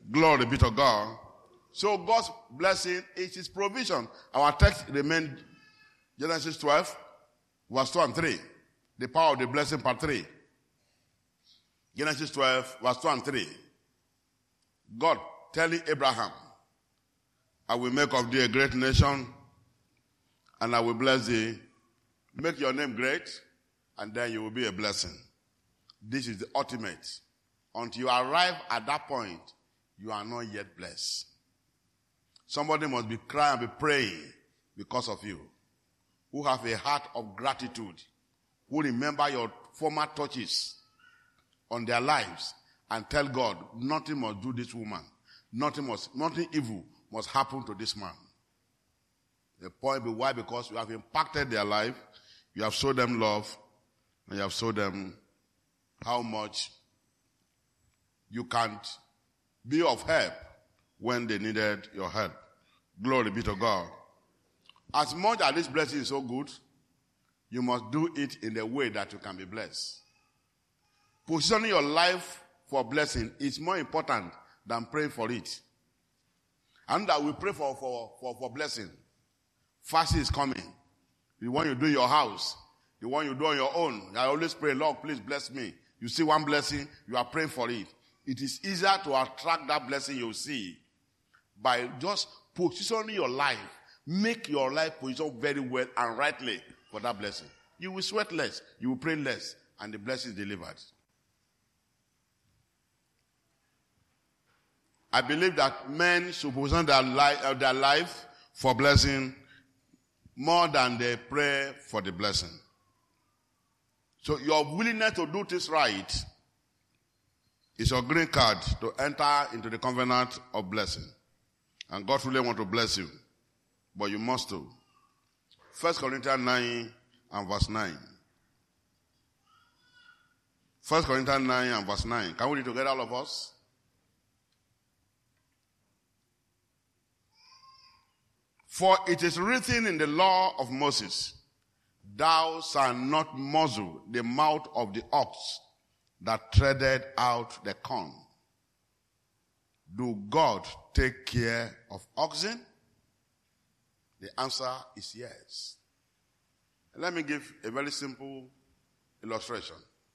Glory be to God. So God's blessing is his provision. Our text remained Genesis 12, verse 2 and 3. The power of the blessing, part 3. Genesis 12, verse 2 and 3. God telling Abraham, I will make of thee a great nation, and I will bless thee. Make your name great, and then you will be a blessing. This is the ultimate. Until you arrive at that point, you are not yet blessed. Somebody must be crying and be praying because of you, who have a heart of gratitude, who remember your former touches on their lives and tell God, nothing must do this woman. Nothing evil must happen to this man. The point be why? Because you have impacted their life, you have showed them love, and you have showed them how much you can't be of help when they needed your help. Glory be to God. As much as this blessing is so good, you must do it in the way that you can be blessed. Positioning your life for blessing is more important than praying for it. And that we pray for blessing. Fasting is coming. The one you do in your house, the one you do on your own. I always pray, Lord, please bless me. You see one blessing, you are praying for it. It is easier to attract that blessing you see by just positioning your life. Make your life position very well and rightly for that blessing. You will sweat less, you will pray less, and the blessing is delivered. I believe that men should position their life for blessing more than they pray for the blessing. So your willingness to do this right is your green card to enter into the covenant of blessing. And God really wants to bless you. But you must do. 1 Corinthians 9 and verse 9. 1 Corinthians 9 and verse 9. Can we read together, all of us? For it is written in the law of Moses, thou shalt not muzzle the mouth of the ox that treaded out the corn. Do God take care of oxen? The answer is yes. Let me give a very simple illustration.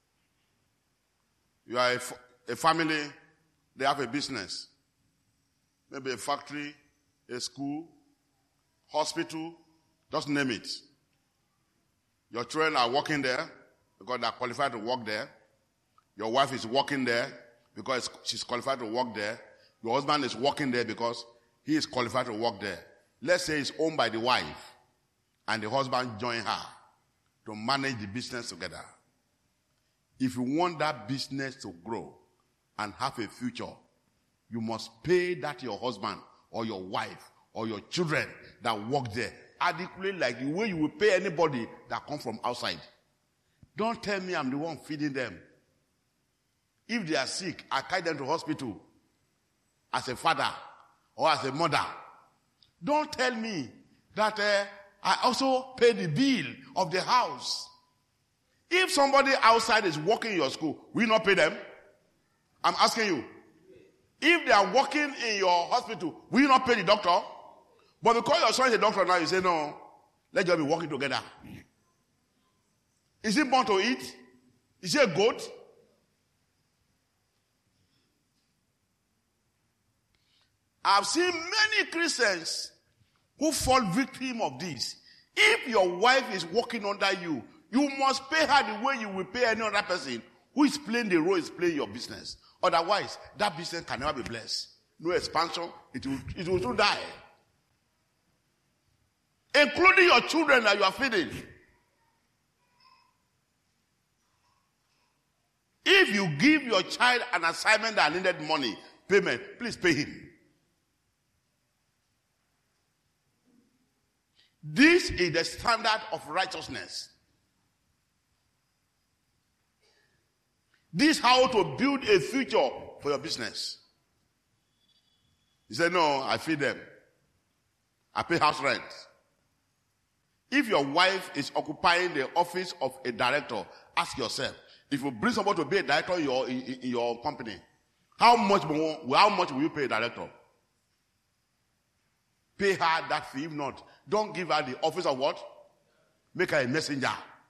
You are a family, they have a business. Maybe a factory, a school, hospital, just name it. Your children are working there because they are qualified to work there. Your wife is working there because she's qualified to work there. Your husband is working there because he is qualified to work there. Let's say it's owned by the wife and the husband join her to manage the business together. If you want that business to grow and have a future, you must pay that your husband or your wife or your children that work there adequately, like the way you will pay anybody that comes from outside. Don't tell me I'm the one feeding them. If they are sick, I carry them to hospital as a father or as a mother. Don't tell me that I also pay the bill of the house. If somebody outside is working in your school, will you not pay them? I'm asking you. If they are working in your hospital, will you not pay the doctor? But because your son is a doctor now, you say, no, let's just be working together. Is he born to eat? Is he a goat? I've seen many Christians who fall victim of this. If your wife is working under you, you must pay her the way you will pay any other person who is playing the role, is playing your business. Otherwise, that business can never be blessed. No expansion, it will soon die. Including your children that you are feeding. If you give your child an assignment that needed money, payment, please pay him. This is the standard of righteousness. This is how to build a future for your business. You say, no, I feed them. I pay house rent. If your wife is occupying the office of a director, ask yourself, if you bring somebody to be a director in your company, How much will you pay a director? Pay her that fee. If not, don't give her the office of what? Make her a messenger.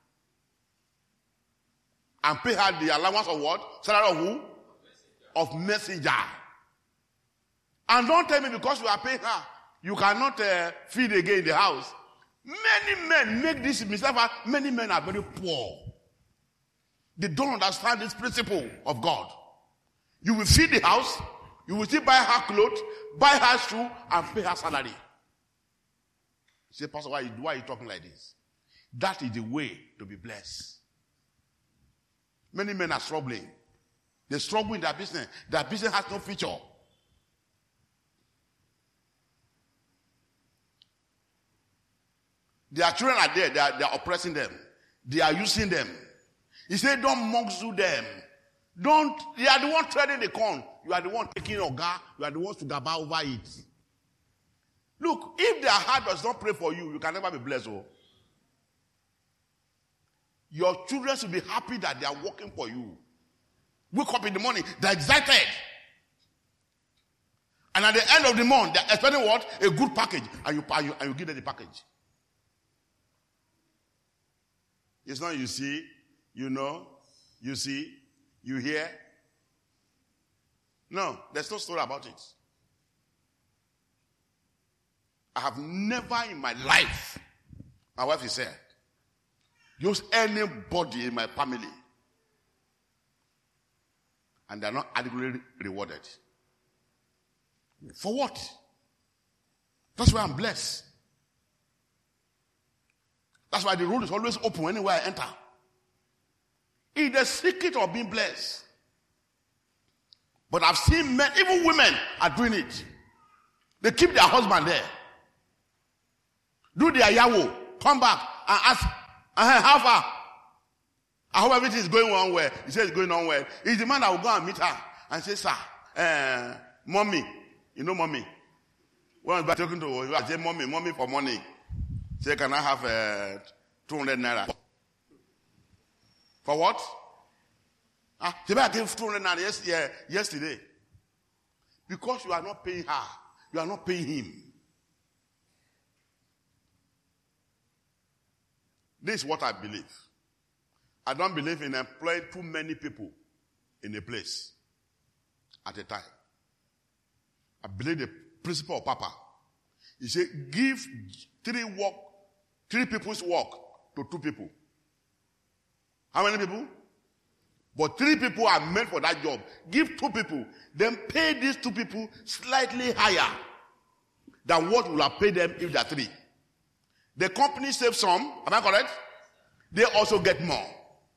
And pay her the allowance of what? Salary of who? Of messenger. And don't tell me because you are paying her, you cannot feed again in the house. Many men make this mistake. Many men are very poor. They don't understand this principle of God. You will feed the house, you will still buy her clothes, buy her shoe, and pay her salary. You say, Pastor, why are you talking like this? That is the way to be blessed. Many men are struggling. They struggle in their business. Their business has no future. Their children are there. They are oppressing them. They are using them. He said, don't monksue them. They are the ones treading the corn. You are the one taking oga. You are the ones to gaba over it. Look, if their heart does not pray for you, you can never be blessed. Oh. Your children should be happy that they are working for you. Wake up in the morning, they're excited. And at the end of the month, they're expecting what? A good package. And you give them the package. It's not you see, you know, you see, you hear. No, there's no story about it. I have never in my life, my wife is said, use anybody in my family and they're not adequately rewarded. For what? That's why I'm blessed. That's why the road is always open anywhere I enter. It's the secret of being blessed. But I've seen men, even women are doing it. They keep their husband there. Do their yawo, come back and ask, how far? I hope everything is going on well. He says it's going on well. He's the man that will go and meet her and say, sir, mommy, you know mommy. When I was talking to her, I say, mommy for money. Say, can I have 200 naira? For what? She I gave 200 naira yesterday. Because you are not paying her. You are not paying him. This is what I believe. I don't believe in employing too many people in a place at a time. I believe the principle of Papa. He said, give 3 people's work to 2 people. How many people? But 3 people are meant for that job. Give 2 people. Then pay these 2 people slightly higher than what you will have paid them if they are 3. The company saves some. Am I correct? They also get more.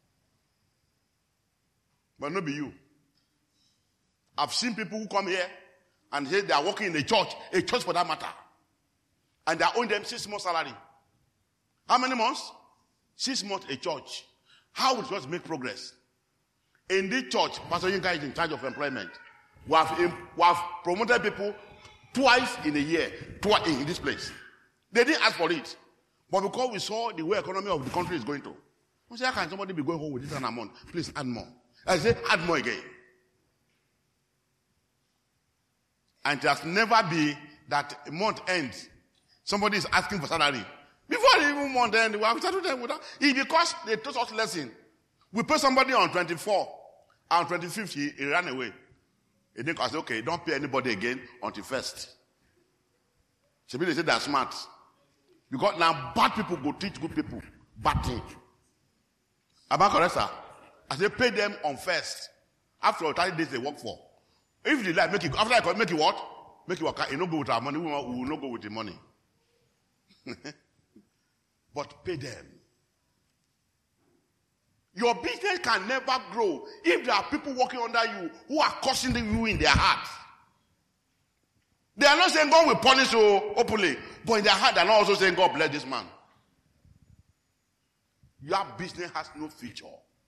But not be you. I've seen people who come here and say they are working in a church for that matter. And they are owing them 6 months salary. How many months? 6 months a church. How will church make progress? In this church, Pastor Yinka is in charge of employment. We have promoted people twice in a year, in this place. They didn't ask for it. But because we saw the way economy of the country is going to, we said, how can somebody be going home with this and a month? Please add more. I said, add more again. And it has never been that a month ends, somebody is asking for salary. Before the even month ends, we have started them with that. It's because they taught us lesson. We pay somebody on 24, and on 25th, he ran away. He didn't say, okay, don't pay anybody again until 1st. So they say they're smart. Because now bad people go teach good people bad things. Am I correct, sir? I say pay them on 1st. After 30 days they work for. If they like, make it, after I make it what? Make it work. You don't go with our money, we will not go with the money. But pay them. Your business can never grow if there are people working under you who are cursing you in their hearts. They are not saying God will punish you openly, but in their heart they are not also saying God bless this man. Your business has no future.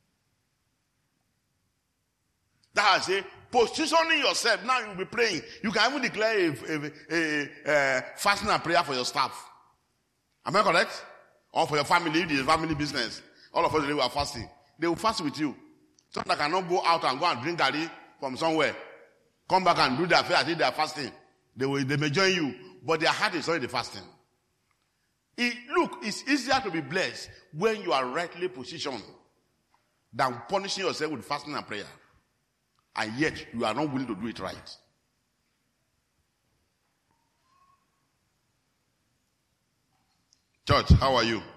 That I say, positioning yourself, now you will be praying. You can even declare a fasting and prayer for your staff. Am I correct? Or for your family, if it is family business. All of us today we are fasting. They will fast with you. So that cannot go out and go and drink garri from somewhere. come back and do their faith. I think they are fasting. They may join you, but their heart is already fasting. Look, it's easier to be blessed when you are rightly positioned than punishing yourself with fasting and prayer. And yet, you are not willing to do it right. Church, how are you?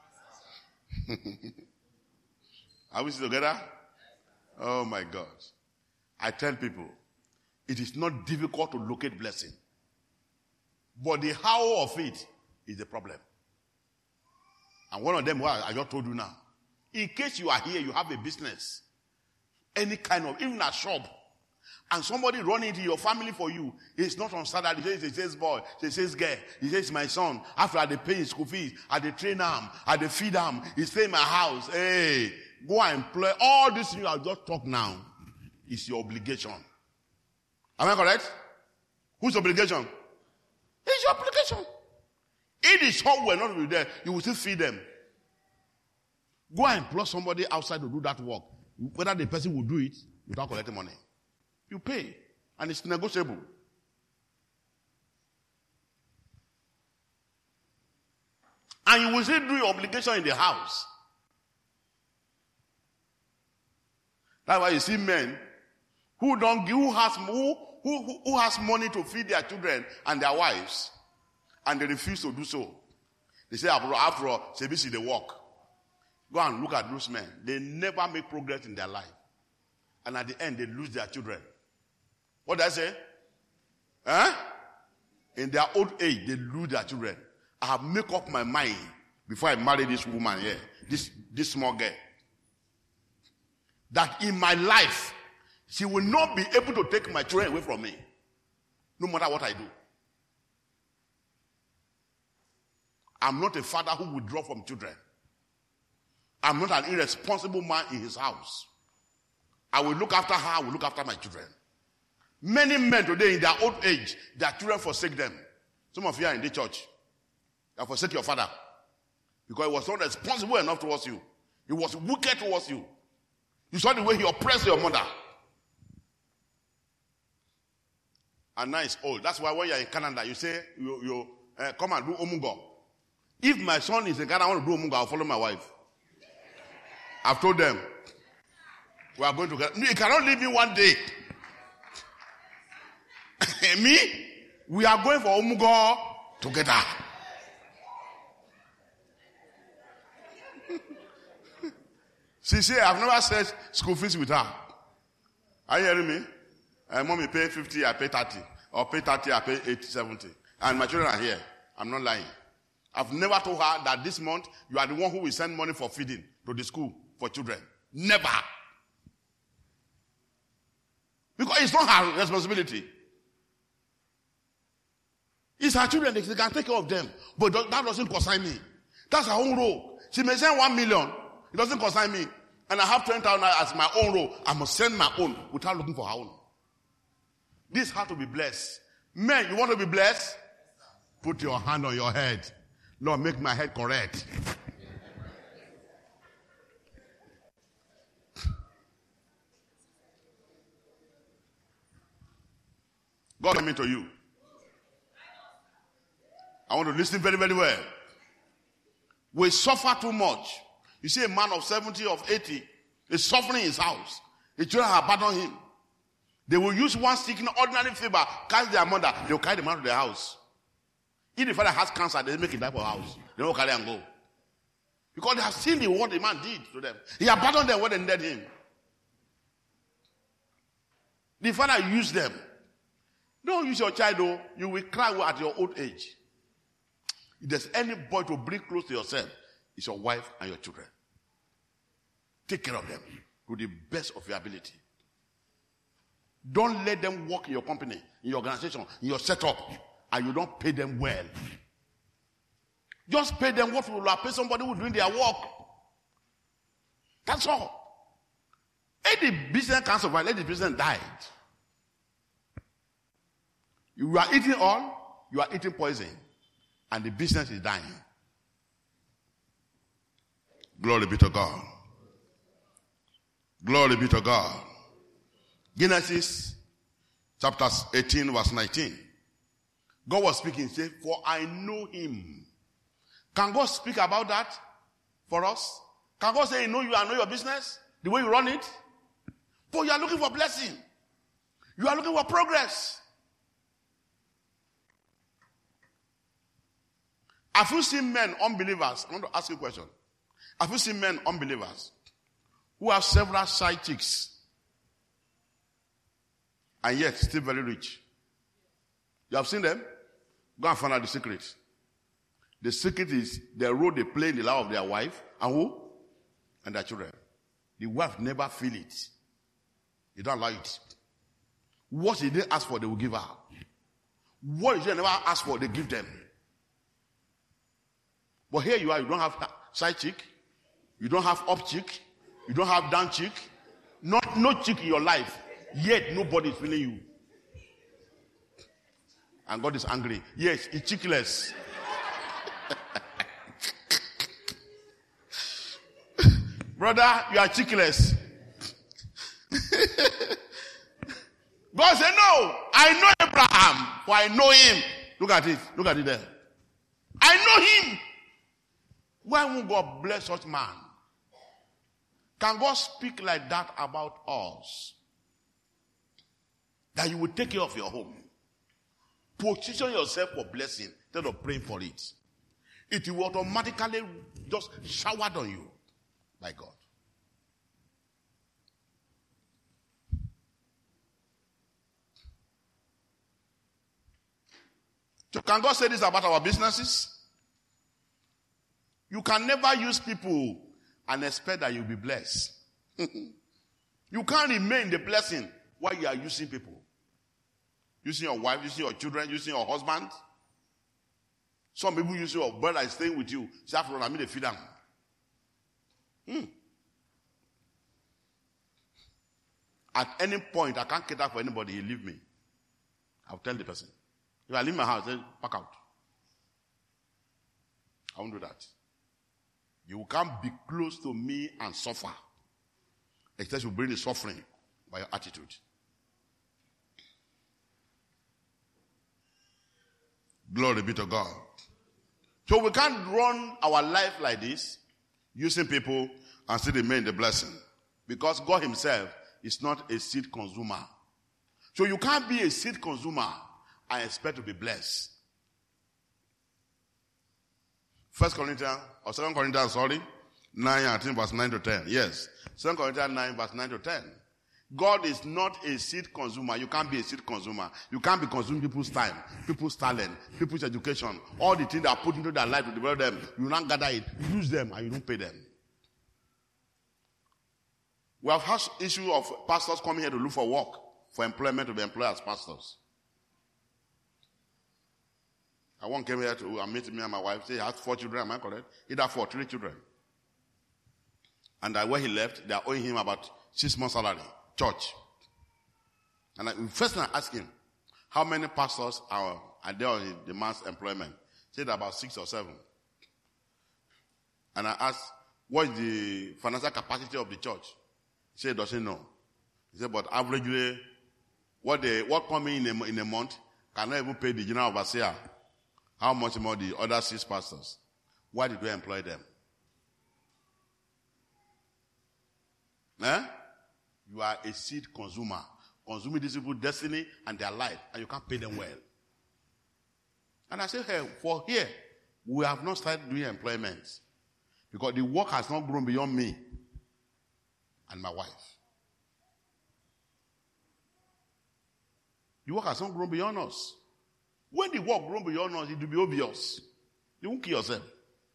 Are we still together? Oh my God. I tell people, it is not difficult to locate blessing. But the how of it is the problem. And one of them, what I just told you now. In case you are here, you have a business. Any kind of, even a shop. And somebody running into your family for you. It's not on Saturday. He says boy. He says girl. He says my son. After they pay his school fees, they train him, they feed him, he stay in my house. Hey, go and employ. All this thing I just talk now is your obligation. Am I correct? Whose obligation? It's your obligation. If the son were not there, you will still feed them. Go and employ somebody outside to do that work. Whether the person will do it without collecting money. You pay. And it's negotiable. And you will still do your obligation in the house. That's why you see men who has money to feed their children and their wives, and they refuse to do so. They say, after all, CBC they work. Go and look at those men. They never make progress in their life. And at the end, they lose their children. What did I say? In their old age, they lose their children. I have made up my mind before I marry this woman here, this small girl, that in my life, she will not be able to take my children away from me, no matter what I do. I'm not a father who will withdraw from children. I'm not an irresponsible man in his house. I will look after her, I will look after my children. Many men today in their old age, their children forsake them. Some of you are in the church. You forsake your father. Because he was not responsible enough towards you. He was wicked towards you. You saw the way he oppressed your mother. And now it's old. That's why when you're in Canada, you say, you come and do Omungo. If my son is in Canada, I want to do Omungo, I'll follow my wife. I've told them, we are going to get. You cannot leave me one day. Me, we are going for Omugo together. She said, I've never said school fees with her. Are you hearing me? Mommy pay 50, I pay 30. Or pay 30, I pay 80, 70. And my children are here. I'm not lying. I've never told her that this month, you are the one who will send money for feeding to the school for children. Never. Because it's not her responsibility. It's her children, they can take care of them. But that doesn't concern me. That's her own role. She may send 1 million. It doesn't concern me. And I have 20,000 as my own role. I must send my own without looking for her own. This has to be blessed. Men, you want to be blessed? Put your hand on your head. Lord, make my head correct. God coming to you. I want to listen very, very well. We suffer too much. You see a man of 70 or 80 is suffering in his house. The children have abandoned him. They will use one stick in ordinary fever, catch their mother, they will carry the man to their house. If the father has cancer, they make him die for house. They will carry and go. Because they have seen what the man did to them. He abandoned them when they needed him. The father used them. Don't use your child though. You will cry at your old age. If there's any boy to bring close to yourself, it's your wife and your children. Take care of them to the best of your ability. Don't let them work in your company, in your organization, in your setup, and you don't pay them well. Just pay them what you will pay somebody who is doing their work. That's all. Let the business can survive, let the business die. You are eating all, you are eating poison, and the business is dying. Glory be to God. Glory be to God. Genesis chapter 18, verse 19. God was speaking, say, for I know him. Can God speak about that for us? Can God say, he know you and know your business? The way you run it? But you are looking for blessing. You are looking for progress. Have you seen men, unbelievers? I want to ask you a question. Have you seen men, unbelievers, who have several side chicks and yet still very rich? You have seen them? Go and find out the secret. The secret is the role they play in the life of their wife and who? And their children. The wife never feel it. They don't allow it. What did they ask for, they will give her. What did they never ask for, they give them. But here you are, you don't have side chick, you don't have up chick, you don't have down chick, no chick in your life, yet nobody is feeling you. And God is angry. Yes, it's chickless. Brother, you are chickless. God said, no, I know Abraham, for I know him. Look at it. Look at it there. I know him. Why won't God bless such man? Can God speak like that about us? That you will take care of your home. Position yourself for blessing instead of praying for it. It will automatically just showered on you by God. So can God say this about our businesses? You can never use people and expect that you'll be blessed. You can't remain the blessing while you are using people. Using your wife, using your children, using your husband. Some people use your brother is staying with you. Say, after all, I mean they feed them. At any point, I can't cater for anybody, he leave me. I'll tell the person. If I leave my house, then pack out. I won't do that. You can't be close to me and suffer. Except you bring the suffering by your attitude. Glory be to God. So we can't run our life like this, using people and still remain the blessing. Because God himself is not a seed consumer. So you can't be a seed consumer and expect to be blessed. 1 Corinthians, or 2 Corinthians, 9, I think verse 9 to 10. Yes. 2 Corinthians 9, verse 9 to 10. God is not a seed consumer. You can't be a seed consumer. You can't be consuming people's time, people's talent, people's education, all the things that are put into their life to develop them. You don't gather it, you use them, and you don't pay them. We have had issue of pastors coming here to look for work, for employment, to be employed as pastors. I one came here to meet me and my wife. Say he has 4 children, am I correct? He had 3 children. And when he left, they are owing him about 6 months salary. Church. And first I asked him, how many pastors are there on the man's employment? He said about 6 or 7. And I asked, what is the financial capacity of the church? He said he doesn't know. He said, but averagely, what come in a month cannot even pay the general overseer. How much more the other 6 pastors? Why did we employ them? You are a seed consumer. Consuming these people's destiny and their life, and you can't pay them well. And I said, hey, for here, we have not started doing employment. Because the work has not grown beyond me and my wife. The work has not grown beyond us. When the work grows beyond us, it will be obvious. You won't kill yourself.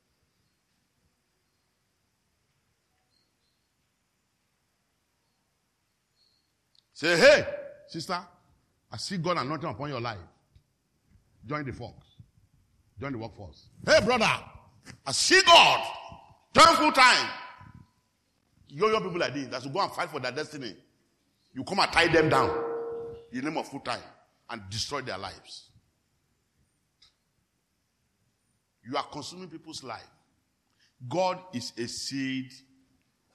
Say, hey, sister, I see God anointing upon your life. Join the force. Join the workforce. Hey, brother, I see God. Join full time. Young people like this that should go and fight for their destiny. You come and tie them down in the name of full time and destroy their lives. You are consuming people's life. God is a seed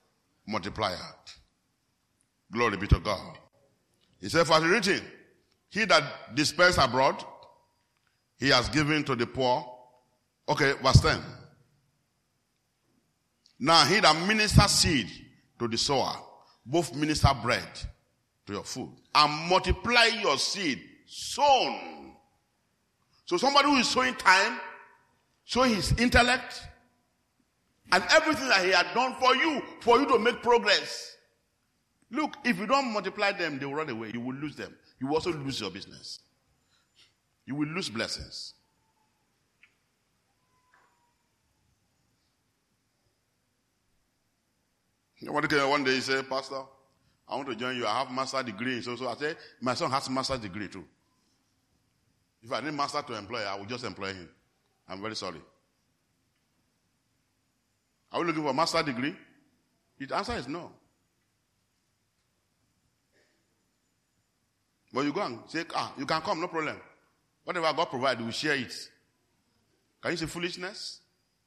multiplier. Glory be to God. He said, for it is written, He that dispenses abroad, he has given to the poor. Okay, verse 10. Now he that ministers seed to the sower, both minister bread to your food, and multiply your seed sown. So somebody who is sowing time, sowing his intellect, and everything that he had done for you to make progress. Look, if you don't multiply them, they will run away. You will lose them. You will also lose your business. You will lose blessings. One day he said, Pastor, I want to join you. I have master degree. So I said, my son has master degree too. If I need master to employ, I will just employ him. I'm very sorry. Are we looking for a master degree? The answer is no. But you go and say, you can come, no problem. Whatever God provides, we will share it. Can you see foolishness?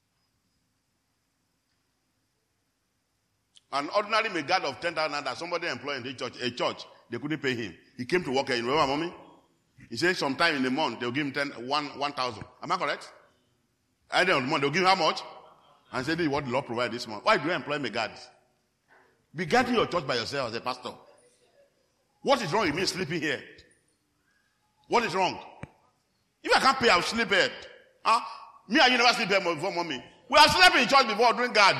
An ordinary megad of 10,000 that somebody employed in a church, they couldn't pay him. He came to work here. You remember, mommy? He said sometime in the month, they'll give him 1,000. Am I correct? At the end of the month, they'll give him how much? And say, this is what the Lord provided this month. Why do you employ megads? Be guarding your church by yourself as a pastor. What is wrong with me sleeping here? What is wrong? If I can't pay, I'll sleep here. Me and you never sleep here before, mommy. We have slept in church before doing guard.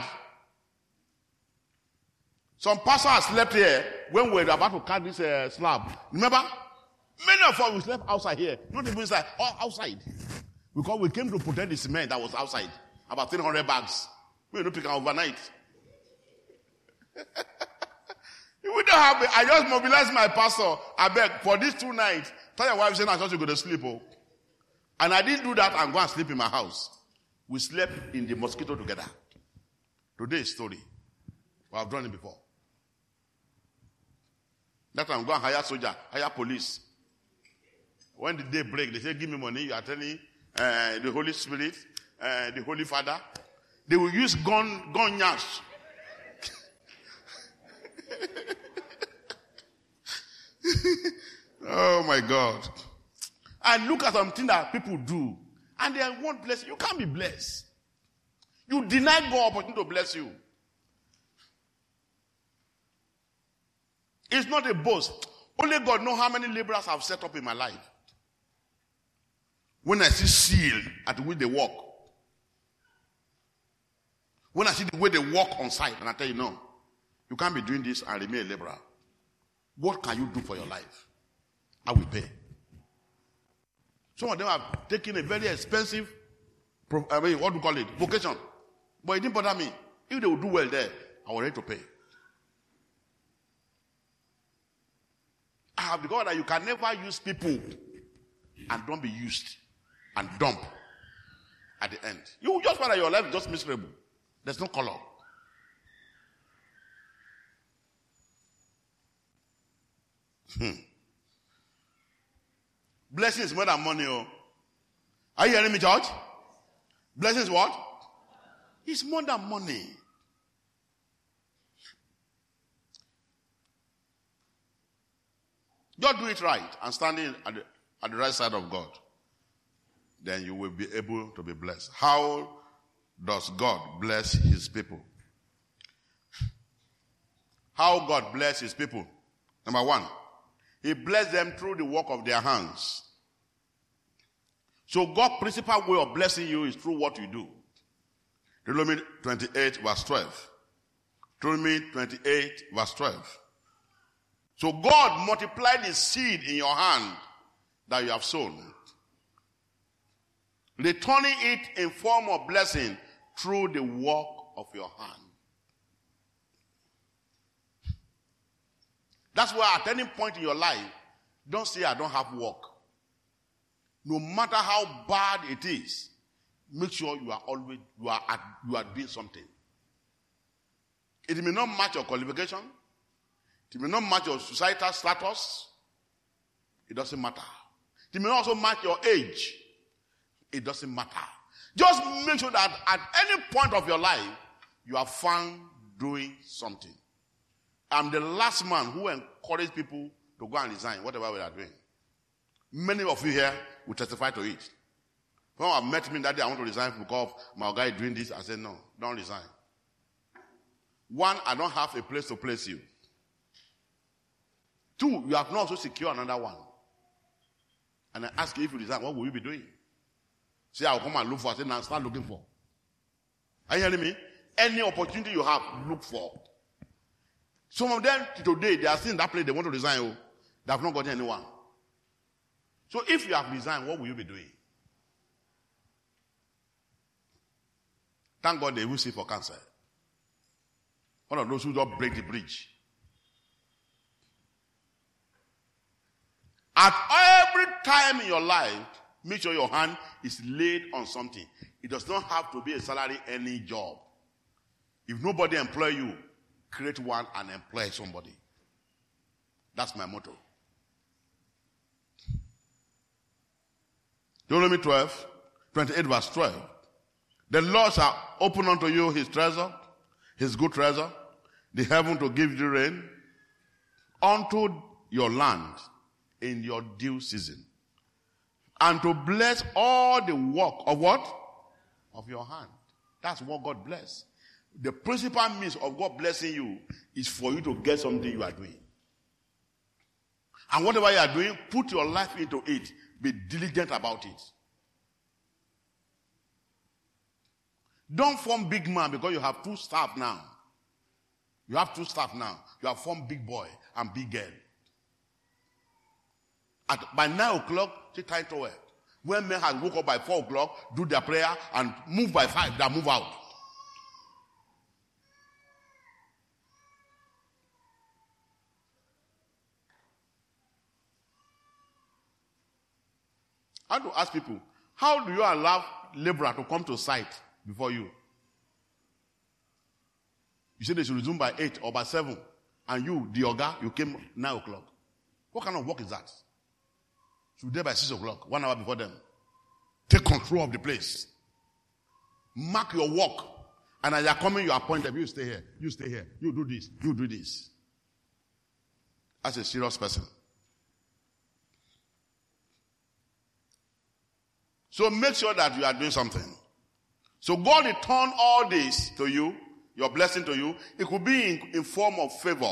Some pastor has slept here when we were about to cut this slab. Remember? Many of us, we slept outside here. Not even inside, outside. Because we came to protect the cement that was outside. About 300 bags. We don't pick up overnight. We don't have it. I just mobilized my pastor. I beg, for these 2 nights, tell your wife, say, I thought you go to sleep. Oh. And I didn't do that and go and sleep in my house. We slept in the mosquito together. Today's story. Well, I've done it before. That time, go and hire soldier, hire police. When the day break, they say, give me money. You are telling the Holy Spirit, the Holy Father. They will use gun yash. Oh my God. And look at something that people do. And they won't bless you. You can't be blessed. You deny God opportunity to bless you. It's not a boast. Only God knows how many laborers I've set up in my life. When I see seal at the way they walk. When I see the way they walk on site, and I tell you, no, you can't be doing this and remain a laborer. What can you do for your life? I will pay. Some of them have taken a very expensive, what do you call it, vocation. But it didn't bother me. If they will do well there, I was ready to pay. I have discovered that you can never use people and don't be used and dump at the end. You will just find that your life is just miserable. There's no color. Blessing is more than money. Oh. Are you hearing me, church? Blessing is what? It's more than money. Just do it right and standing at the right side of God. Then you will be able to be blessed. How does God bless his people? How God bless his people? Number 1, he blessed them through the work of their hands. So God's principal way of blessing you is through what you do. Deuteronomy 28 verse 12. Deuteronomy 28 verse 12. So God multiplied the seed in your hand that you have sown, returning it in form of blessing through the work of your hand. That's why at any point in your life, don't say I don't have work. No matter how bad it is, make sure you are doing something. It may not match your qualification. It may not match your societal status. It doesn't matter. It may also match your age. It doesn't matter. Just make sure that at any point of your life, you are found doing something. I'm the last man who encouraged people to go and resign, whatever we are doing. Many of you here will testify to it. When I met me that day, I want to resign because my guy is doing this. I said, no, don't resign. One, I don't have a place to place you. Two, you have not also secured another one. And I ask you, if you resign, what will you be doing? Say, I'll come and look for. I say, now start looking for. Are you hearing me? Any opportunity you have, look for. Some of them today, they are still in that place, they want to resign. Oh, they have not gotten anyone. So if you have resigned, what will you be doing? Thank God they will see for cancer. One of those who don't break the bridge. At every time in your life, make sure your hand is laid on something. It does not have to be a salary, any job. If nobody employ you, create one and employ somebody. That's my motto. Deuteronomy 28 verse 12. The Lord shall open unto you his treasure, his good treasure, the heaven to give you rain unto your land in your due season, and to bless all the work of what? Of your hand. That's what God bless. The principal means of God blessing you is for you to get something you are doing. And whatever you are doing, put your life into it. Be diligent about it. Don't form big man because you have two staff now. You have two staff now. You have formed big boy and big girl. By 9 o'clock, take time to work. When men have woke up by 4 o'clock, do their prayer and move by 5, they move out. I have to ask people, how do you allow laborer to come to site before you? You said they should resume by 8 or by 7, and you, the Oga, you came 9 o'clock. What kind of work is that? Should be there by 6 o'clock, 1 hour before them. Take control of the place. Mark your work. And as you are coming, you appoint them. You stay here. You stay here. You do this. You do this. That's a serious person. So make sure that you are doing something. So God return all this to you, your blessing to you. It could be in form of favor.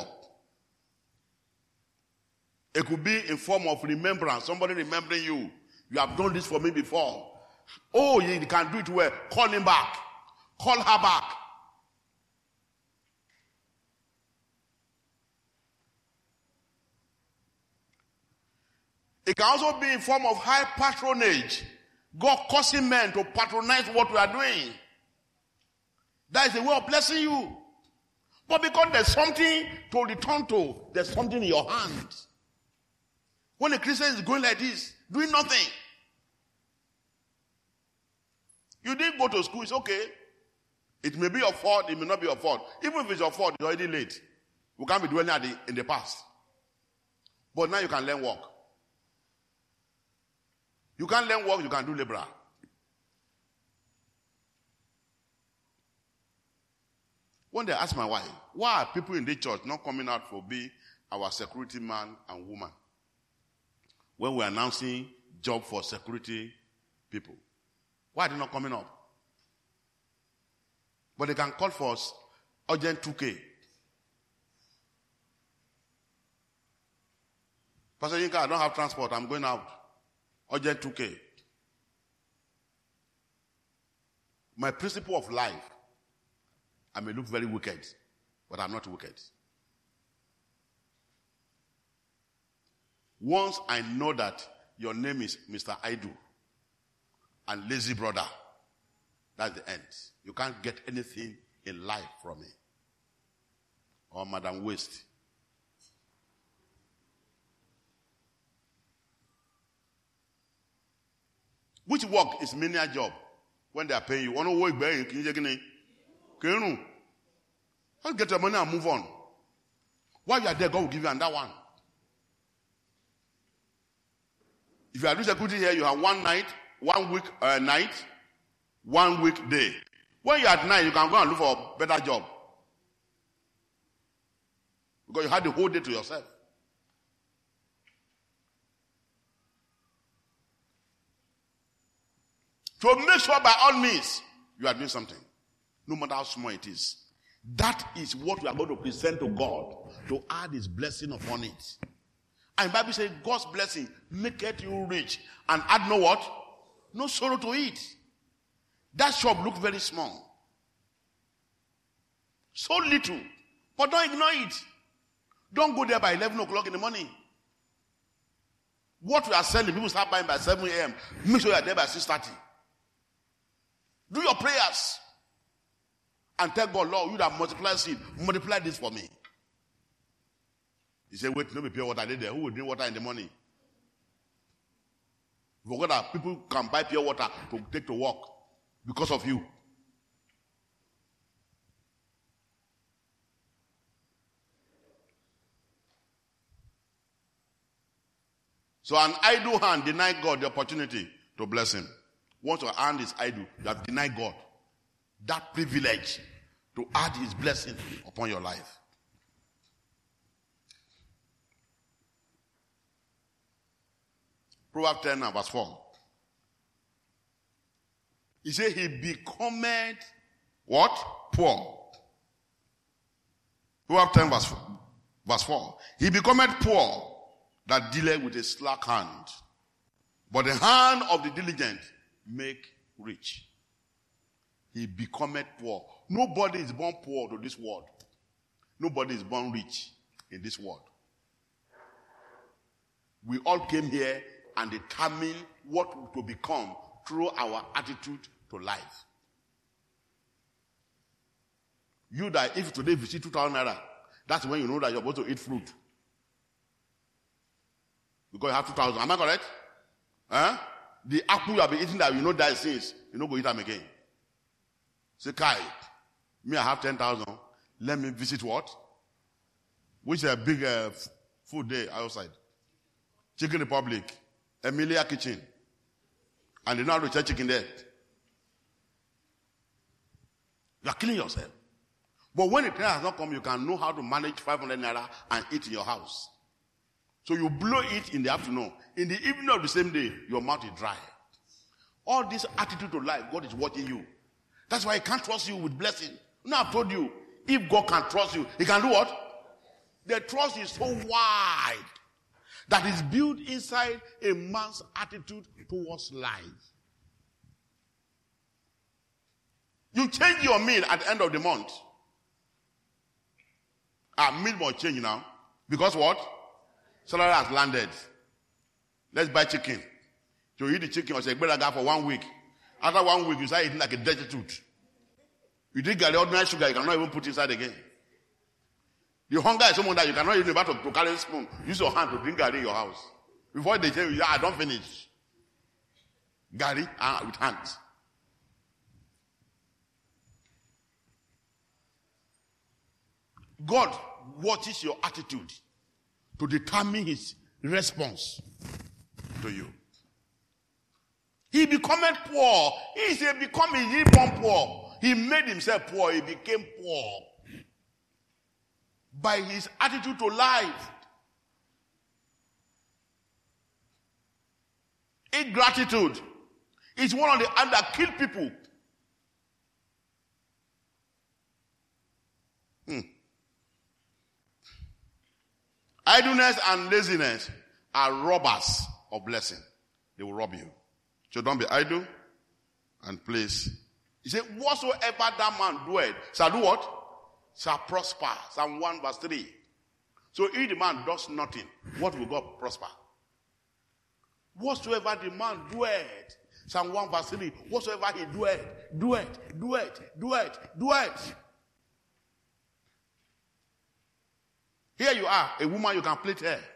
It could be in form of remembrance. Somebody remembering you. You have done this for me before. Oh, you can do it well. Call him back. Call her back. It can also be in form of high patronage. God causing men to patronize what we are doing. That is a way of blessing you. But because there's something to return to, there's something in your hands. When a Christian is going like this, doing nothing. You didn't go to school, it's okay. It may be your fault, it may not be your fault. Even if it's your fault, it's already late. We can't be dwelling in the past. But now you can learn work. You can't learn work, you can do labor. One day I asked my wife, why are people in the church not coming out for be our security man and woman? When we're announcing job for security people. Why are they not coming up? But they can call for us urgent 2K. Pastor Yinka, I don't have transport, I'm going out. Urgent 2K. My principle of life, I may look very wicked, but I'm not wicked. Once I know that your name is Mr. Aidu and lazy brother, that's the end. You can't get anything in life from me. Or Madam Waste. Which work is menial job when they are paying you? Want to work better? Can you just get your money and move on. While you are there, God will give you another one. If you are doing security here, you have 1 night, 1 week night, 1 week day. When you are at night, you can go and look for a better job. Because you had the whole day to yourself. So make sure by all means you are doing something, no matter how small it is. That is what we are going to present to God to add his blessing upon it. And the Bible says God's blessing maketh you rich and add no what? No sorrow to it. That shop looks very small. So little. But don't ignore it. Don't go there by 11 o'clock in the morning. What we are selling, people start buying by 7 a.m. Make sure you are there by 6:30. Do your prayers. And tell God, Lord, you that multiply seed, multiply this for me. He said, wait, no be pure water there. Who will drink water in the morning? Forget that people can buy pure water to take to work because of you. So an idle hand denied God the opportunity to bless him. Once your hand is idle, you have denied God that privilege to add his blessing upon your life. Proverbs 10 and verse 4. He said he becometh what? Poor. Proverbs 10 verse 4. He becometh poor that dealeth with a slack hand, but the hand of the diligent make rich. He becometh poor. Nobody is born poor to this world. Nobody is born rich in this world. We all came here and determine what to become through our attitude to life. You that if today you see 2,000 naira, that's when you know that you're supposed to eat fruit. Because you have 2,000. Am I correct? Huh? The apple you have been eating that you know that is since, you don't go eat them again. Say, Kai, me I have 10,000. Let me visit what? Which is a big food day outside. Chicken Republic. Emilia Kitchen. And they know how to sell chicken there. You are killing yourself. But when the time has not come, you can know how to manage 500 naira and eat in your house. So you blow it in the afternoon. In the evening of the same day, your mouth is dry. All this attitude to life, God is watching you. That's why he can't trust you with blessing. Now I've told you, if God can trust you, he can do what? The trust is so wide that is built inside a man's attitude towards life. You change your meal at the end of the month. Our meal must change now. Because what? Salary has landed. Let's buy chicken. So you eat the chicken or say, better for 1 week. After 1 week, you start eating like a destitute. You drink the ordinary sugar, you cannot even put inside again. The hunger is someone that you cannot even about to carry a spoon. Use your hand to drink Gary in your house. Before they tell you, I don't finish. Gary with hands. God watches your attitude to determine his response to you. He became poor. He born poor. He made himself poor. He became poor by his attitude to life. Ingratitude is one of the acts that kill people. Idleness and laziness are robbers of blessing. They will rob you. So don't be idle and please. He said, whatsoever that man doeth shall do what? Shall prosper. Psalm 1 verse 3. So if the man does nothing, what will God prosper? Whatsoever the man doeth. Psalm 1 verse 3. Whatsoever he doeth, do it. Here you are, a woman, you can plait hair.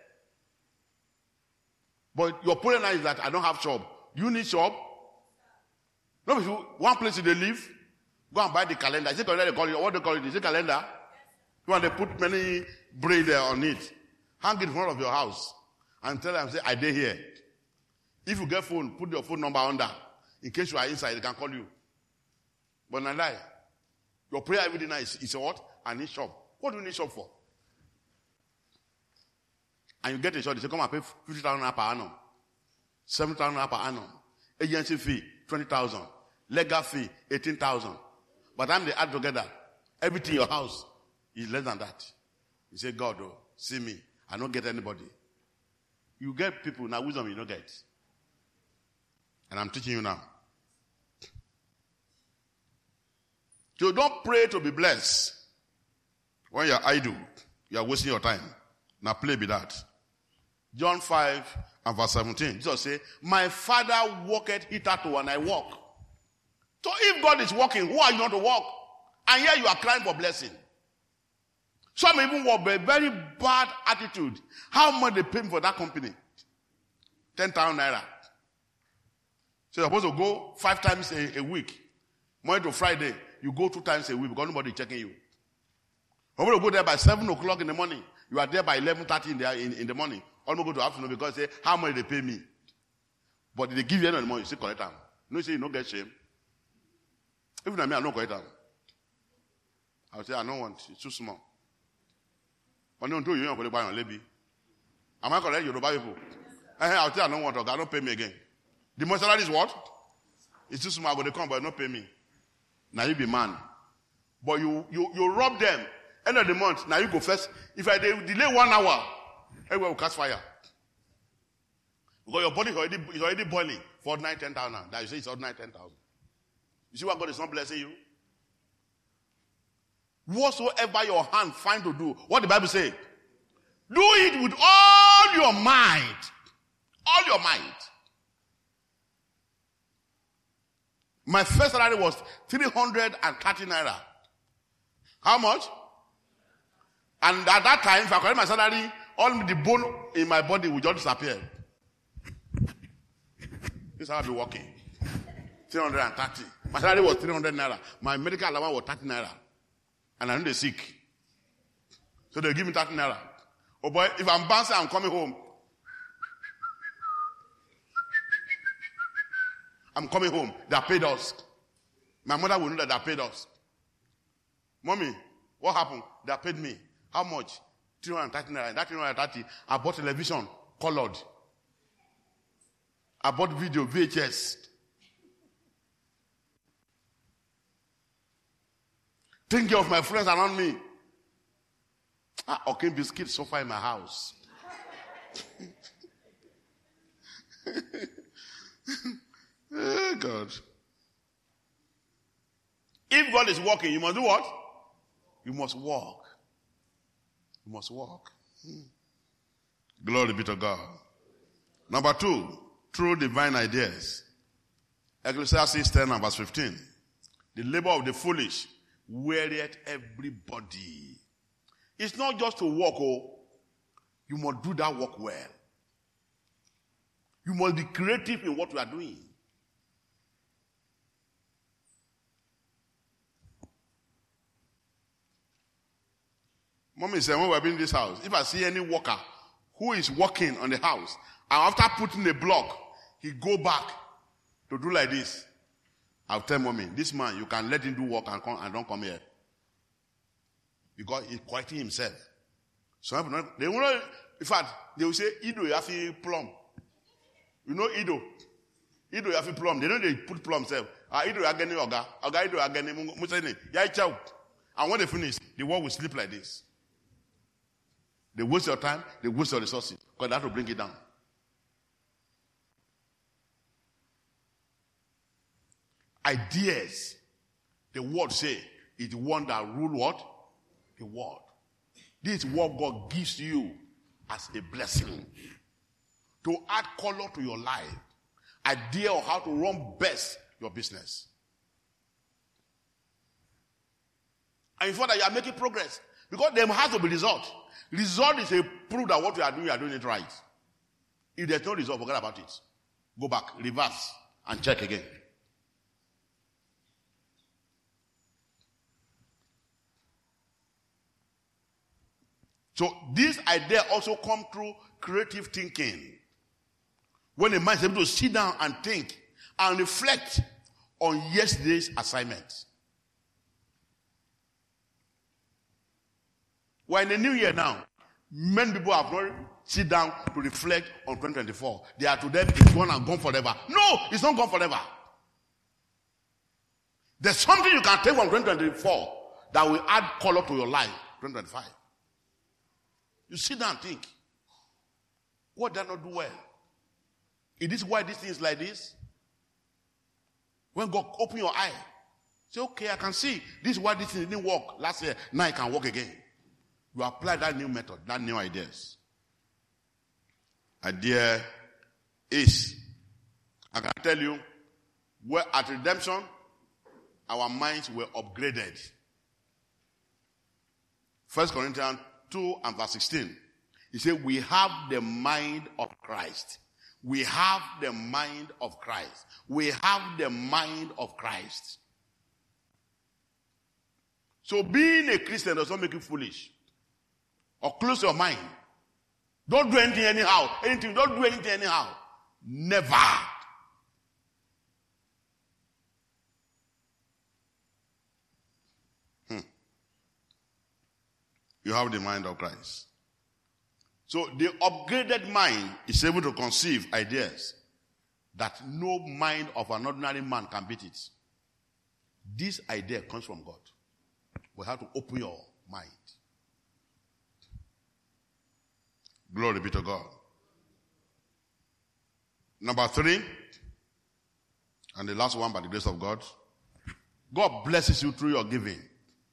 But your problem now is that I don't have shop. Do you need shop? No, if you one place they live, go and buy the calendar. Is it calendar they call it? What they call it? Is it calendar? You want to put many braid there on it. Hang it in front of your house. And tell them, say, I did here. If you get phone, put your phone number under. In case you are inside, they can call you. But not lie. Your prayer every day is what? I need shop. What do you need shop for? And you get a shop, they say, come and pay 50,000 per annum. 7,000 per annum. Agency fee, 20,000. Legal fee, 18,000. By the time they add together, everything in your house is less than that. You say, God, oh, see me. I don't get anybody. You get people, now wisdom you don't get. And I'm teaching you now. So don't pray to be blessed. When you're idle, you're wasting your time. Now play with that. John 5 and verse 17. Jesus says, my Father walketh hitherto and I walk. So if God is walking, who are you not to walk? And here you are crying for blessing. Some even walk with a very bad attitude. How much they pay for that company? 10,000 naira. So you're supposed to go 5 times a week. Monday to Friday, you go 2 times a week because nobody is checking you. You're supposed to go there by 7 o'clock in the morning. You are there by 11:30 in the morning. Almost go to afternoon because they say, how much they pay me? But they give you any money, you still collect them. No, you say you don't get shame. Even I don't collect them. I will say, I don't want, it's too small. But no, you don't buy on Lebi. Am I correct? You don't buy people. I'll tell you, I don't want to, God don't pay me again. The most salary is what? It's too small, but they come, but don't pay me. Now you be man. But you rob them. End of the month, now you go first. If I delay 1 hour, everywhere will catch fire. Because your body is already boiling for 10,000. That you say it's ordinary 10,000. You see why God is not blessing you? Whatsoever your hand find to do, what the Bible say? Do it with all your might. All your might. My first salary was 330 naira. How much? And at that time, if I collect my salary, all the bone in my body will just disappear. This is how I'll be working. 330. My salary was 300 naira. My medical allowance was 30 naira. And I know they're sick. So they give me 30 naira. Oh boy, if I'm bouncing, I'm coming home. I'm coming home. They have paid us. My mother will know that they have paid us. Mommy, what happened? They have paid me. How much? 330 naira. That 330, I bought television, colored. I bought video, VHS. Thinking of my friends around me. Okay, biscuits so far in my house. Oh, God. If God is walking, you must do what? You must walk. You must walk. Glory be to God. Number 2, true divine ideas. Ecclesiastes 10 and verse 15. The labor of the foolish wearieth everybody. It's not just to walk, you must do that work well. You must be creative in what you are doing. Mommy said, when we're in this house, if I see any worker who is working on the house, and after putting the block, he go back to do like this, I'll tell Mommy, this man, you can let him do work and don't come here. Because he's quieting himself. Some people, they will not, in fact, they will say, Ido, you have to plumb. You know Ido? Ido, you have to plumb. They know they put plumb self. Ido, you are getting Oga. Oga, Ido, you are getting Musene. Yeah, chow. And when they finish, the work will sleep like this. They waste your time, they waste your resources. Because they have to bring it down. Ideas, the word say, is the one that rule what? The word. This is what God gives you as a blessing. To add color to your life. Idea of how to run best your business. And in fact that you are making progress. Because there has to be result. Result is a proof that what you are doing it right. If there's no result, forget about it. Go back, reverse, and check again. So this idea also comes through creative thinking. When a man is able to sit down and think and reflect on yesterday's assignment. We're in the new year now. Many people have not sit down to reflect on 2024. They are to them, it's gone and gone forever. No, it's not gone forever. There's something you can take from 2024 that will add color to your life, 2025. You sit down and think, what did I not do well? Is this why this thing is like this? When God open your eye, say, okay, I can see this is why this thing didn't work last year. Now it can work again. You apply that new method, that new ideas. Idea is, I can tell you, where at redemption, our minds were upgraded. 1 Corinthians 2 and verse 16. He said, we have the mind of Christ. We have the mind of Christ. We have the mind of Christ. So being a Christian does not make you foolish. Or close your mind. Don't do anything anyhow. Don't do anything anyhow. Never. You have the mind of Christ. So the upgraded mind is able to conceive ideas that no mind of an ordinary man can beat it. This idea comes from God. We have to open your mind. Glory be to God. Number 3, and the last one by the grace of God. God blesses you through your giving.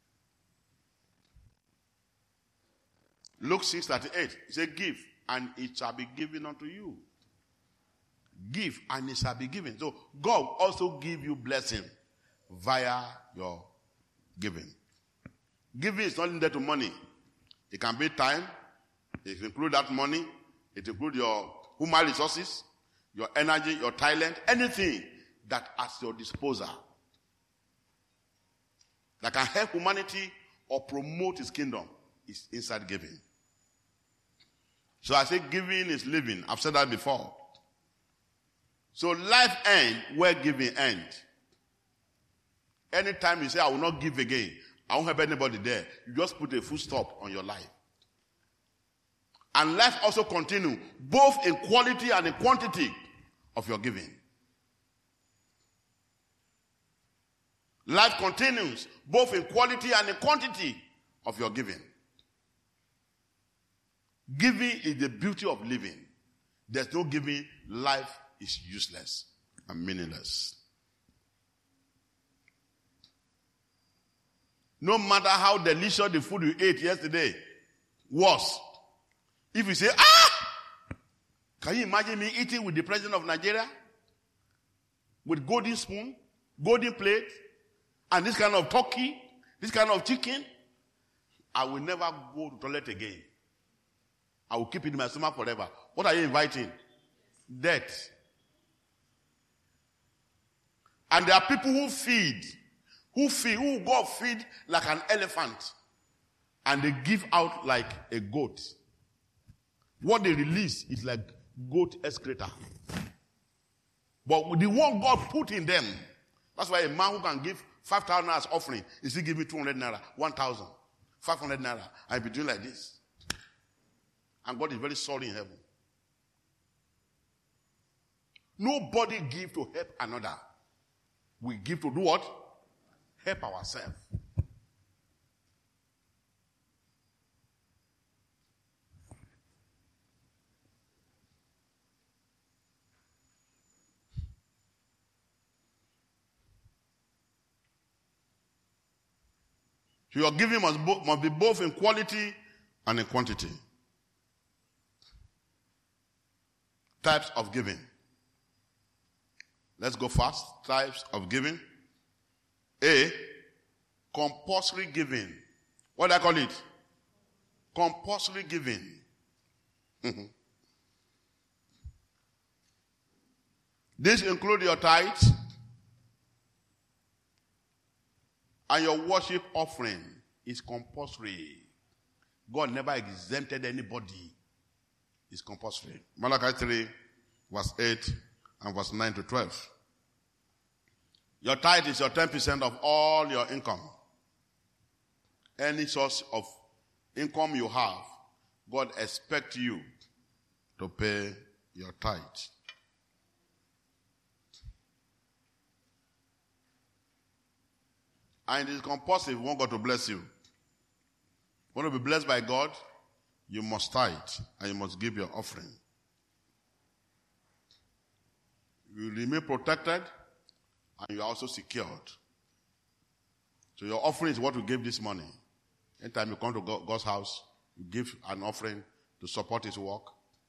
Luke 6:38, he said, give, and it shall be given unto you. Give, and it shall be given. So God also give you blessing via your giving. Giving is not limited to money. It can be time. It includes that money. It includes your human resources, your energy, your talent, anything that at your disposal that can help humanity or promote his kingdom is inside giving. So I say giving is living. I've said that before. So life ends where giving ends. Anytime you say, I will not give again, I won't help anybody there, you just put a full stop on your life. And life also continues, both in quality and in quantity of your giving. Life continues, both in quality and in quantity of your giving. Giving is the beauty of living. There's no giving, life is useless and meaningless. No matter how delicious the food you ate yesterday was, if you say, can you imagine me eating with the president of Nigeria? With golden spoon, golden plate, and this kind of turkey, this kind of chicken? I will never go to the toilet again. I will keep it in my stomach forever. What are you inviting? Death. And there are people who who go feed like an elephant, and they give out like a goat. What they release is like goat excreta. But the one God put in them, that's why a man who can give 5,000 as offering, is he give me 200 naira, 1,000, 500 naira, I'll be doing like this. And God is very sorry in heaven. Nobody give to help another. We give to do what? Help ourselves. So your giving must be both in quality and in quantity. Types of giving. Let's go fast. Types of giving. A, compulsory giving. What do I call it? Compulsory giving. This includes your tithes and your worship offering is compulsory. God never exempted anybody. It's compulsory. Malachi 3, verse 8 and verse 9 to 12. Your tithe is your 10% of all your income. Any source of income you have, God expects you to pay your tithe. And it is compulsory if you want God to bless you. Want to be blessed by God, you must tithe and you must give your offering. You remain protected and you are also secured. So your offering is what you give this morning. Anytime you come to God's house, you give an offering to support his work.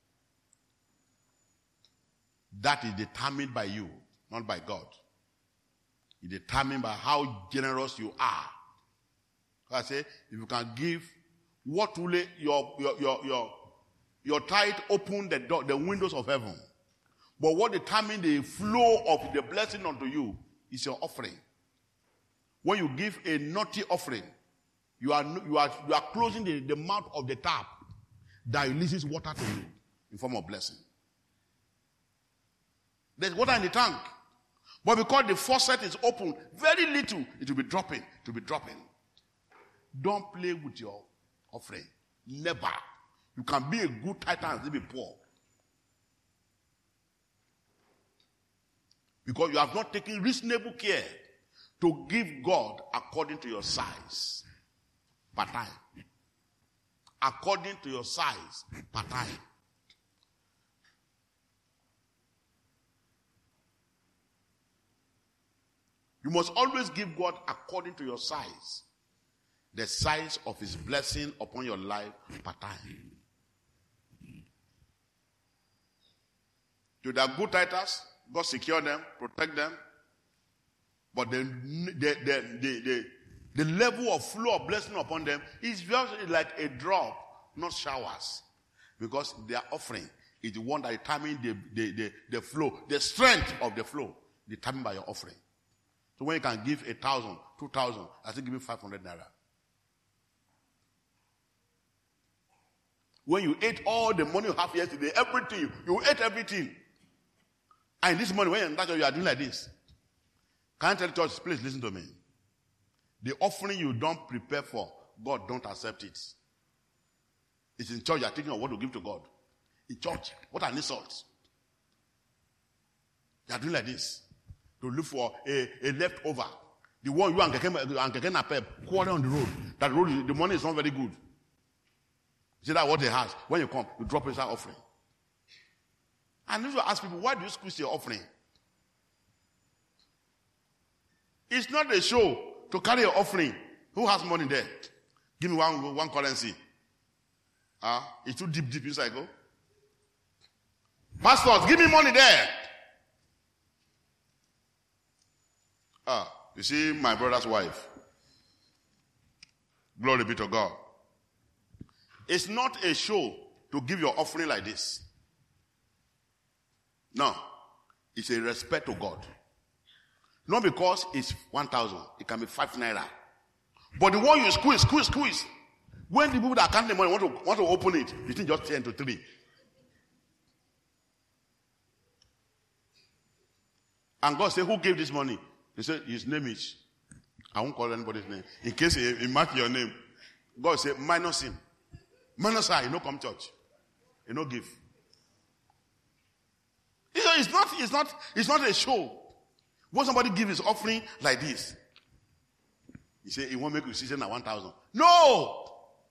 That is determined by you, not by God. It's determined by how generous you are. So I say, if you can give, what will your tithe open the door, the windows of heaven. But what determines the flow of the blessing unto you is your offering. When you give a naughty offering, you are closing the mouth of the tap that releases water to you in form of blessing. There's water in the tank. But because the faucet is open, very little, it will be dropping. It will be dropping. Don't play with your offering. Never. You can be a good tither and still be poor. Because you have not taken reasonable care to give God according to your size per time. According to your size per time. You must always give God according to your size. The size of his blessing upon your life per time. To the good titers, God secure them, protect them. But the level of flow of blessing upon them is just like a drop, not showers. Because their offering is the one that determines the flow, the strength of the flow, determined by your offering. So when you can give 1,000, 2,000, I still give you 500 naira. When you ate all the money you have yesterday, everything, you ate everything. And this morning, when you're in that, you are doing like this. Can I tell the church, please listen to me. The offering you don't prepare for, God don't accept it. It's in church, you are thinking of what to give to God. In church, what an insult. You are doing like this. To look for a leftover. The one you and Keke Pep quarter on the road. That road, the money is not very good. See that what he has. When you come, you drop inside offering. And if you ask people, why do you squeeze your offering? It's not a show to carry your offering. Who has money there? Give me one currency. It's too deep inside. Go. Pastors, give me money there. You see my brother's wife. Glory be to God. It's not a show to give your offering like this. No. It's a respect to God. Not because it's 1,000. It can be 5 naira. But the one you squeeze. When the people that count the money want to open it, you think just 10 to 3. And God said, who gave this money? He said, his name is, I won't call anybody's name. In case he match your name. God said, minus him. Minus her, he no come church. He no give. It's not a show. When somebody give his offering like this, he say, he won't make a decision at 1,000. No!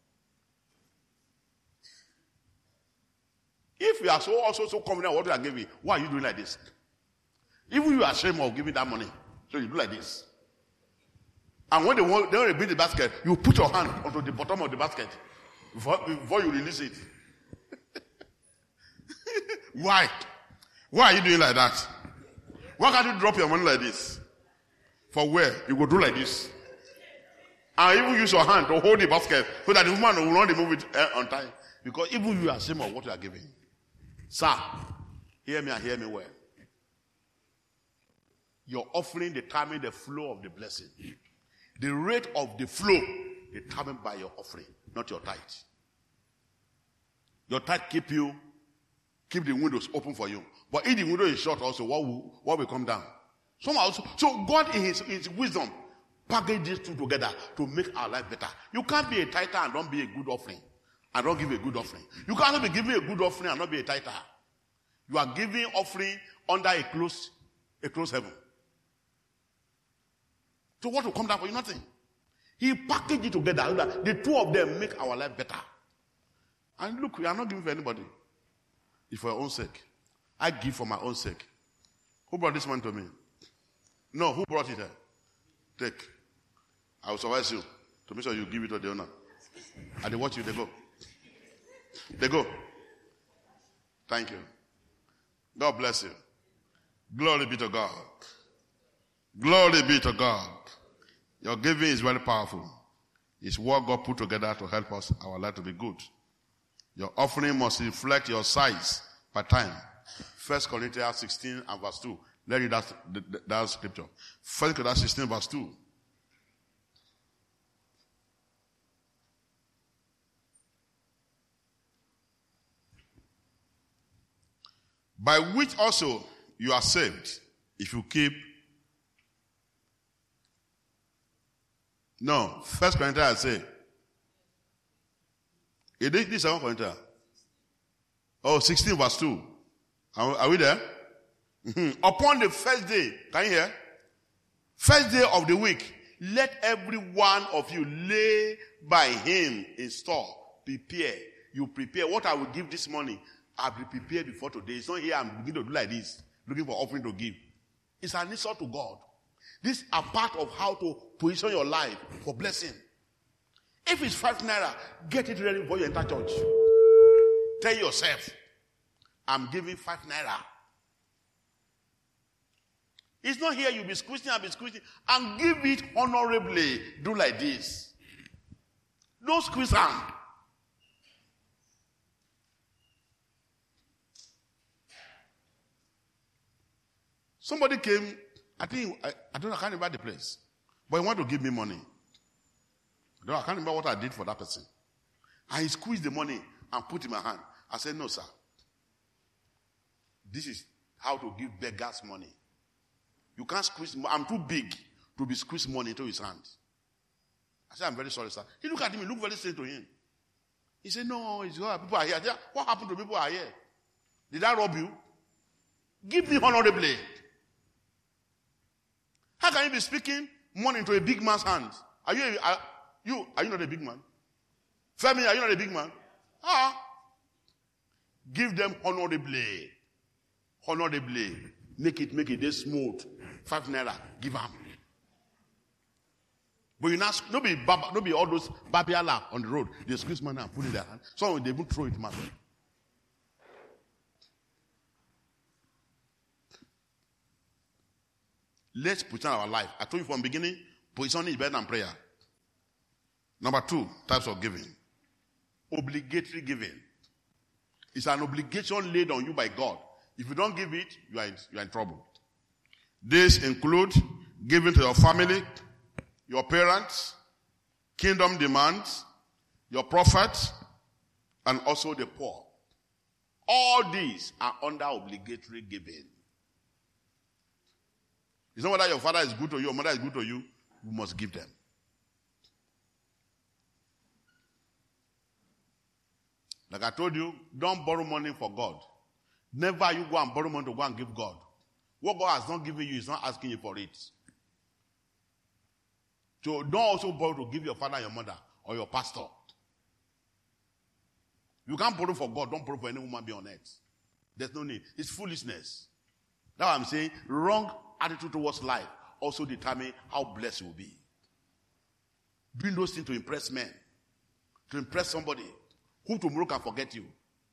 If you are so confident what you are giving, why are you doing like this? Even you are ashamed of giving that money. So you do like this. And when they want to beat the basket, you put your hand onto the bottom of the basket before you release it. Why? Why are you doing like that? Why can't you drop your money like this? For where? You go do like this. And even use your hand to hold the basket so that the woman will not remove it on time. Because even you are ashamed of what you are giving. Sir, hear me and hear me well. Your offering determines the flow of the blessing. The rate of the flow determined by your offering, not your tithe. Your tithe keep the windows open for you. But if the window is shut also, what will come down? So God in his wisdom package these two together to make our life better. You can't be a tither and don't be a good offering. and not give a good offering. You cannot be giving a good offering and not be a tither. You are giving offering under a closed heaven. So what will come down for you? Nothing. He packaged it together so that the two of them make our life better. And look, we are not giving for anybody. It's for your own sake. I give for my own sake. Who brought this money to me? No, who brought it here? Take. I will supervise you to make sure you give it to the owner. And they watch you, they go. They go. Thank you. God bless you. Glory be to God. Glory be to God. Your giving is very powerful. It's what God put together to help us, our life to be good. Your offering must reflect your size per time. 1 Corinthians 16 and verse 2. Let's read that scripture. 1 Corinthians 16 verse 2. By which also you are saved, if you keep. No, 1 Corinthians I say. This is 2 Corinthians. Oh, 16 verse 2. Are we there? Upon the first day, can you hear? First day of the week, let every one of you lay by him in store. Prepare. You prepare. What I will give this morning, I'll be prepared before today. It's not here I'm beginning to do like this, looking for offering to give. It's an insult to God. These are part of how to position your life for blessing. If it's 5 naira, get it ready before you enter church. Tell yourself, I'm giving 5 naira. It's not here you'll be squeezing and give it honorably. Do like this. Don't squeeze hand. Somebody came, I can't remember the place, but he wanted to give me money. I can't remember what I did for that person. And he squeezed the money and put it in my hand. I said, no, sir. This is how to give beggars money. You can't squeeze. I'm too big to be squeezed money into his hand. I said, I'm very sorry, sir. He looked at me, looked very strange to him. He said, no, it's God. People are here. What happened to people who are here? Did I rob you? Give me honorably. How can you be speaking money into a big man's hand? Are you not a big man? Femi, are you not a big man? Give them honorably. Honorably. Make it this smooth. 5 naira. Give them. But you not be all those babiala on the road. They squeeze money and put it in their hand. Some they won't throw it, man. Let's position our life. I told you from the beginning, positioning is better than prayer. Number 2, types of giving. Obligatory giving. It's an obligation laid on you by God. If you don't give it, you are in trouble. These include giving to your family, your parents, kingdom demands, your prophets, and also the poor. All these are under obligatory giving. It's not whether your father is good to you, your mother is good to you, you must give them. Like I told you, don't borrow money for God. Never you go and borrow money to go and give God. What God has not given you, He's not asking you for it. So don't also borrow to give your father and your mother or your pastor. You can't borrow for God, don't borrow for any woman being on earth. There's no need. It's foolishness. That's what I'm saying. Wrong attitude towards life also determine how blessed you will be. Doing those things to impress men, to impress somebody who tomorrow can forget you.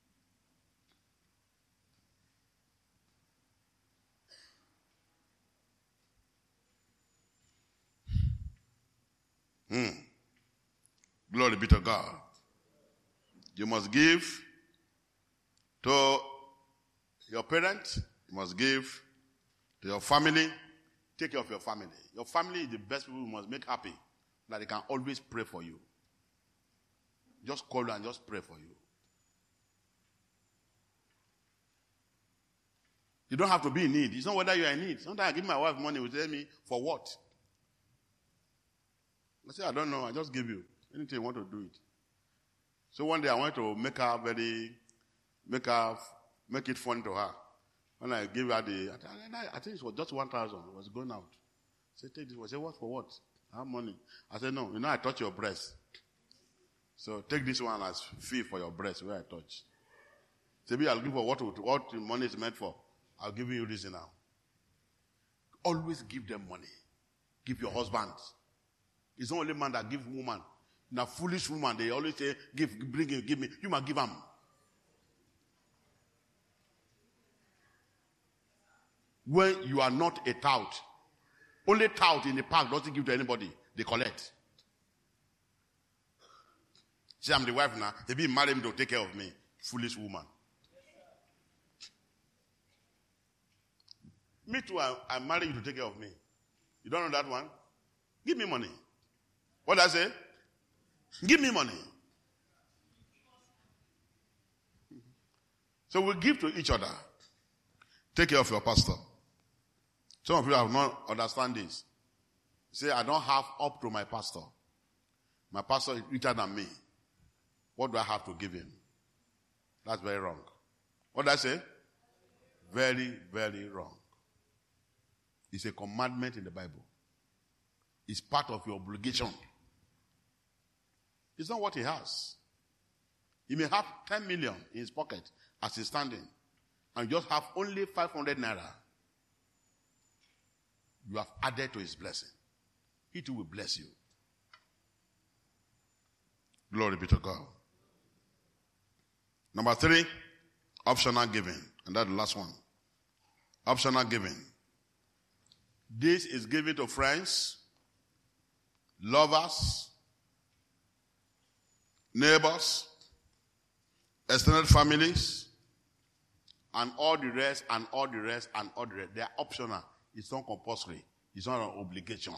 Glory be to God. You must give to your parents. You must give to your family. Take care of your family. Your family is the best people you must make happy, that they can always pray for you. Just call and just pray for you. You don't have to be in need. It's not whether you are in need. Sometimes I give my wife money, will tell me, for what? I say, I don't know. I just give you. Anything you want to do it. So one day I wanted to make it fun to her. When I gave her I think it was just 1,000. It was going out. I said, take this. I said, what for what? I have money. I said, no, I touch your breast. So take this one as fee for your breast where I touch. Maybe I'll give her what the money is meant for. I'll give you this now. Always give them money. Give your husband. It's not only man that gives woman. Now, foolish woman, they always say, bring him, give me. You must give him. When you are not a tout, only tout in the park doesn't give to anybody. They collect. See, I'm the wife now. They be married to take care of me. Foolish woman. Me too, I married you to take care of me. You don't know that one? Give me money. What did I say? Give me money. So we give to each other. Take care of your pastor. Some of you have not understand this. Say, I don't have up to my pastor. My pastor is richer than me. What do I have to give him? That's very wrong. What did I say? Very, very wrong. It's a commandment in the Bible. It's part of your obligation. It's not what he has. He may have 10 million in his pocket as he's standing and just have only 500 naira. You have added to his blessing. He too will bless you. Glory be to God. Number 3, optional giving. And that's the last one. Optional giving. This is given to friends, lovers, neighbors, extended families, and all the rest, and all the rest, and all the rest. They are optional. It's not compulsory. It's not an obligation.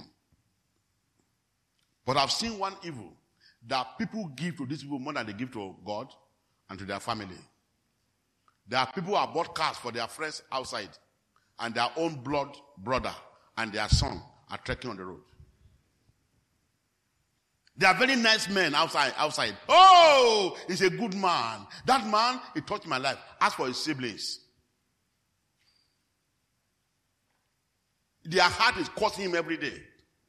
But I've seen one evil, that people give to these people more than they give to God and to their family. There are people who have bought cars for their friends outside, and their own blood brother and their son are trekking on the road. They are very nice men outside. Oh, he's a good man. That man, he touched my life. Ask for his siblings. Their heart is causing him every day.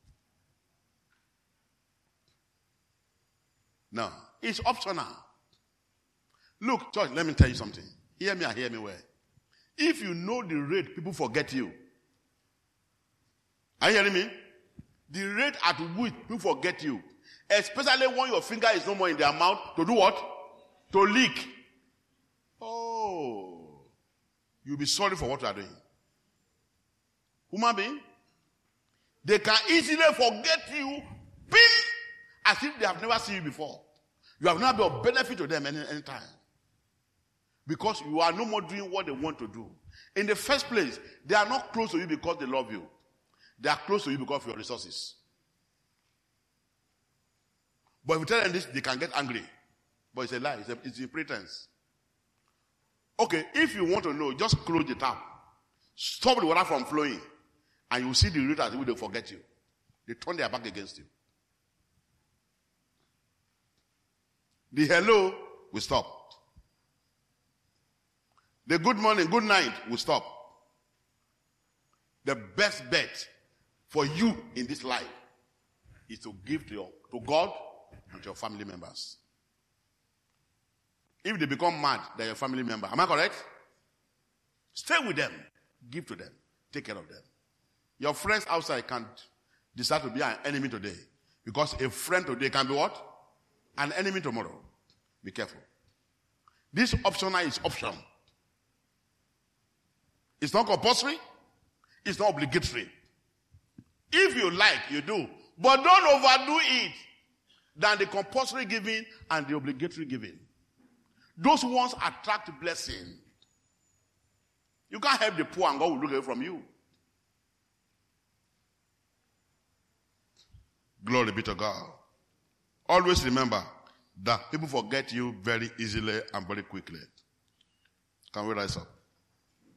No, it's optional. Look, church, let me tell you something. Hear me and hear me well. If you know the rate people forget you, are you hearing me? The rate at which people forget you, especially when your finger is no more in their mouth, to do what? To lick. Oh, you'll be sorry for what you are doing. Human being, they can easily forget you, as if they have never seen you before. You have not been of benefit to them any time. Because you are no more doing what they want to do. In the first place, they are not close to you because they love you. They are close to you because of your resources. But if you tell them this, they can get angry. But it's a lie. It's a pretense. Okay, if you want to know, just close the tap. Stop the water from flowing. And you will see the rate at which they forget you. They turn their back against you. The hello will stop. The good morning, good night will stop. The best bet for you in this life is to give to God and to your family members. If they become mad, they're your family member. Am I correct? Stay with them. Give to them. Take care of them. Your friends outside can't decide to be an enemy today. Because a friend today can be what? An enemy tomorrow. Be careful. This optional is option. It's not compulsory. It's not obligatory. If you like, you do. But don't overdo it than the compulsory giving and the obligatory giving. Those ones attract blessing. You can't help the poor and God will look away from you. Glory be to God. Always remember that people forget you very easily and very quickly. Can we rise up?